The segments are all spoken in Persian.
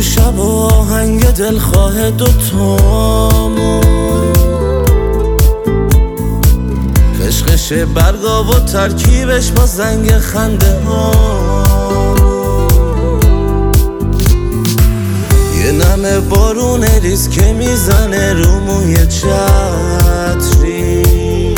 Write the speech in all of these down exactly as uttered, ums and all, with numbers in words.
و شب و آهنگ دلخواه دوتامون، قشقش برگا و ترکیبش با زنگ خنده ها، یه نمه بارون ریز که میزنه رو موی چتری،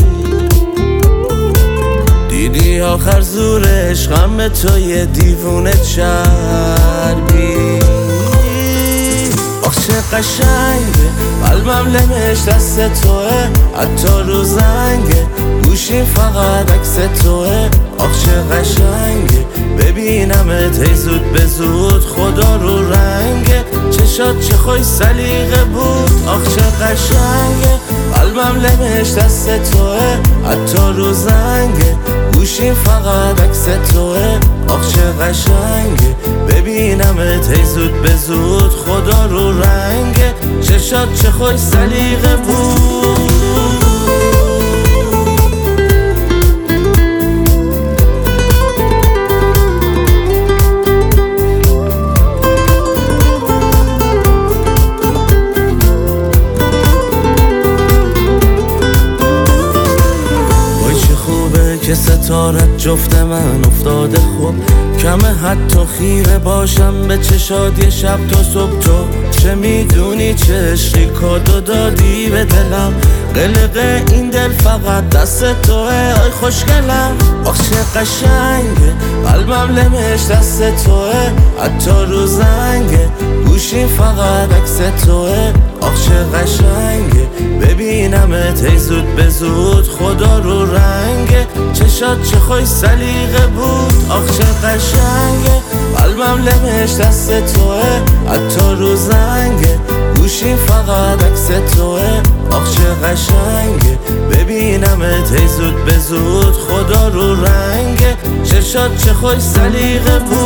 دیدی آخر زور عشقم به تو یه دیوونه چربی. آخ چه قشنگه قلبم لمش دست توه، حتی رو زنگه گوشیم فقط عکس توه. آخ چه قشنگه ببینمت هی زود به زود، خدا رو رنگه چشات چه خوش سلیقه بود. آخ چه قشنگه قلبم لمش دست توه، حتی رو زنگه گوشیم فقط عکس توه. آخ چه قشنگه ببینمت هی زود به زود، خدا رو رنگه چشات چه خوش سلیقه بود. که ستارت جفت من افتاده خوب، کمه حتی خیره باشم به چشات یه شب تا صبح. تو چه میدونی چه عشقی کادو دادی به دلم، قلق این دل فقط دست توه. آی خوشگلم آخ چه قشنگه قلبم لمش دست توه، حتی رو زنگه گوشیم فقط عکس توه. آخ چه قشنگه ببینمت هی زود به زود، خدا رو رنگه چشات چه خوش سلیقه بود. آخ چه قشنگه قلبم لمش دست توه، حتی رو زنگه گوشیم فقط عکس توه. آخ چه قشنگه ببینمت هی زود به زود، خدا رو رنگه چشات چه خوش سلیقه بود.